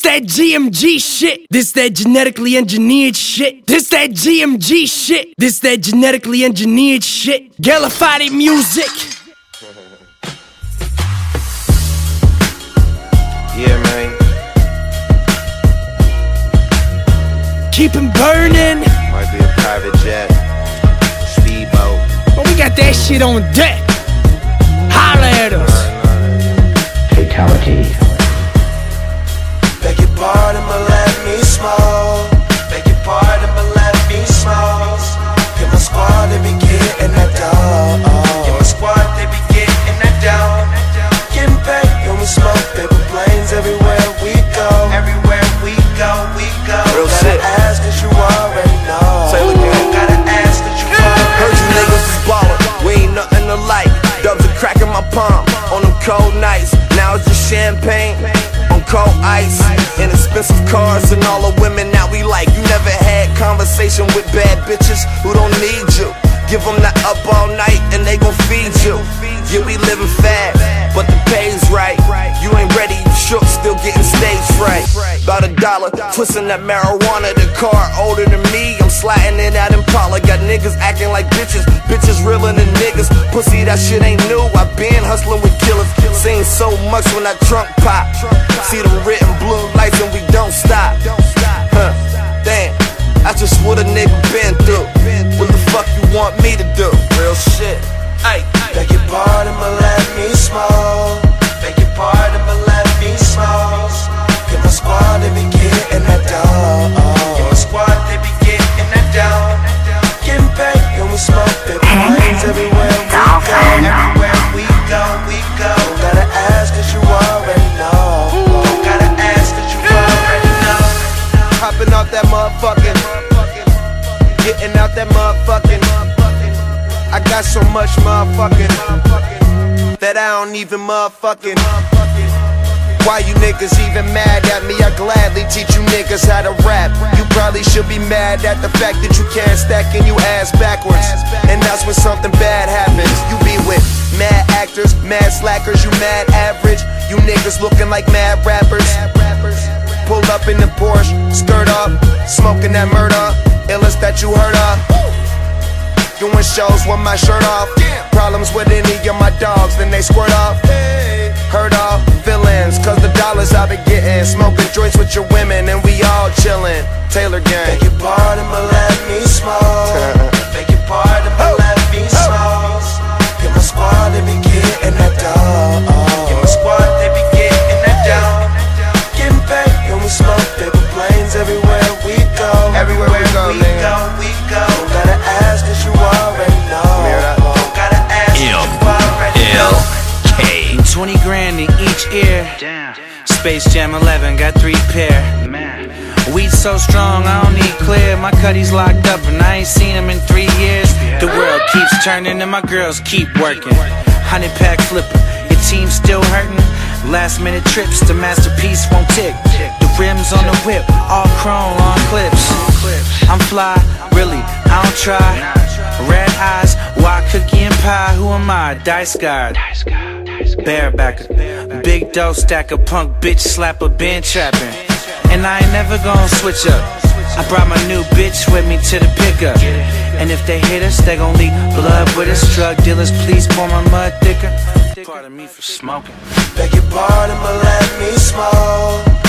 that GMG shit. This that genetically engineered shit. This that GMG shit. This that genetically engineered shit. Gallifari music. Yeah, man. Keep him burning. Might be a private jet, speedboat. But we got that shit on deck. Holla at us. Fatality. Beg your pardon, but let me smoke. Beg your pardon, but let me smoke. Get my squad, they be getting that dough. Get my squad, they be getting that dough. Getting paid when we smoke, paper planes everywhere we go. Everywhere we go, we go. Real gotta shit. ask cause you already know. Say it again. Gotta ask cause you already Heard you niggas is ballin', we ain't nothing alike. Dubs are cracking my palm on them cold nights. Now it's just champagne on cold ice and expensive cars and all the women that we like. You never had conversation with bad bitches who don't need you. Give them that up all night and they gon' feed you. Yeah, we living fast, but the pay's right. You ain't ready, you shook, still getting stage fright. About $1, twisting that marijuana. The car older than me, I'm sliding in that Impala. Got niggas acting like bitches, bitches realer than niggas. Pussy, that shit ain't new, I been hustling with killers. Seen so much when that trunk pop. See them written blue lights and we don't stop. Huh, damn, that's just what a nigga been through. What the fuck you want me to do? Real shit. Ay. Beg your pardon, but let me smoke. Beg your pardon, but let me smoke. Get my squad, they be getting that dough. Get my squad, they be getting that dough. Getting paid when we smoke, paper planes everywhere we go. Everywhere we go, we go. Don't gotta ask cause you already know. Don't gotta ask cause you already know. Hopping out that motherfucking, getting out that motherfucking. I got so much motherfucking that I don't even motherfucking. Why you niggas even mad at me? I gladly teach you niggas how to rap. You probably should be mad at the fact that you can't stack and you ass backwards. And that's when something bad happens. You be with mad actors, mad slackers, you mad average. You niggas looking like mad rappers. Pull up in the Porsche, skirt up, smoking that murder. Illest that you heard of. Doing shows with my shirt off. Problems with any of my dogs, then they squirt off. Heard of villains, cause the dollars I've been getting. Smoking joints with your women and we all chillin'. Taylor gang. Beg your pardon, but let me smoke. Beg your pardon, but let me smoke. Get my squad, they be getting that dough. Get my squad, they be getting that dough. Getting paid when we smoke, paper planes everywhere we go. Everywhere we go, we nigga. go, we go. Don't gotta ask cause you already know. Don't gotta ask cause you already know. 20 grand in each ear. Space Jam 11, got 3 pair. Weed so strong, I don't need clear. My cutty's locked up and I ain't seen him in 3 years. The world keeps turning and my girls keep working. 100-pack flipper, your team still hurting. Last minute trips, the masterpiece won't tick. The rims on the whip, all chrome on clips. I'm fly, really, I don't try. Red eyes, wild cookie and pie. Who am I? Dice guard, barebacker, big dough stacker, punk bitch slapper, been trapping. And I ain't never gonna switch up. I brought my new bitch with me to the pickup. And if they hit us, they gon' leak blood with us. Drug dealers, please pour my mud thicker. Pardon me for smoking. Beg your pardon, but let me smoke.